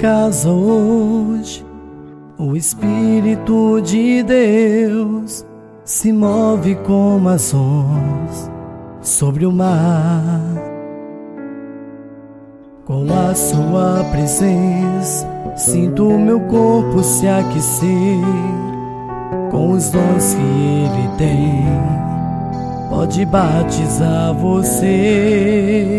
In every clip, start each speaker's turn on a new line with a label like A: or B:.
A: casa hoje, o Espírito de Deus se move como as ondas sobre o mar. Com a sua presença, sinto o meu corpo se aquecer. Com os dons que Ele tem, pode batizar você.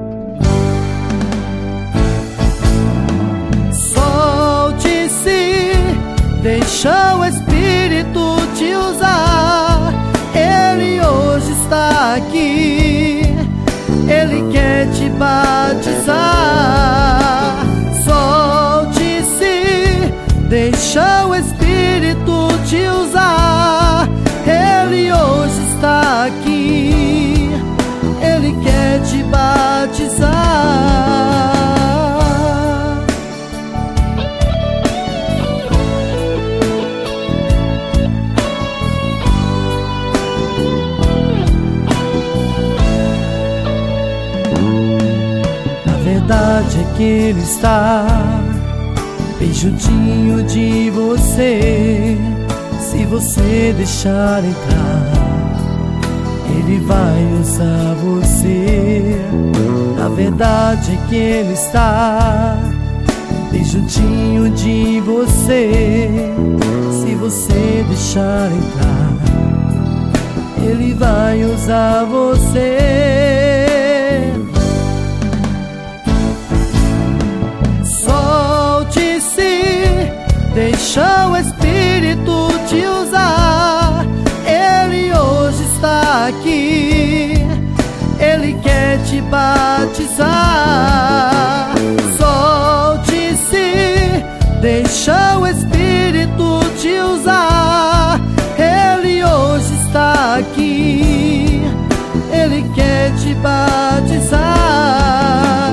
A: Solte-se, deixa o Espírito te usar. Ele hoje está aqui, Ele quer te batizar. Solte-se, deixa o Espírito te usar. Ele hoje está aqui, Ele quer te batizar. A verdade é que Ele está bem juntinho de você. Se você deixar entrar, Ele vai usar você. A verdade é que Ele está bem juntinho de você. Se você deixar entrar, Ele vai usar você. Solte-se, deixa o Espírito te usar. Ele hoje está aqui, Ele quer te batizar. Solte-se, deixa o Espírito te usar. Ele hoje está aqui, Ele quer te batizar.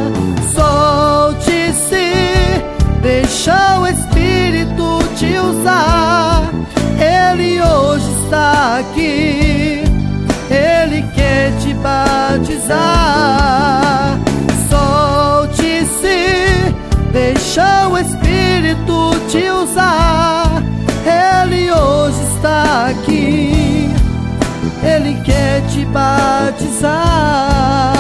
A: Solte-se, deixa o Espírito te usar. Ele hoje está aqui, Ele quer te batizar. Solte-se, deixa o Espírito te usar. Ele hoje está aqui, Ele quer te batizar.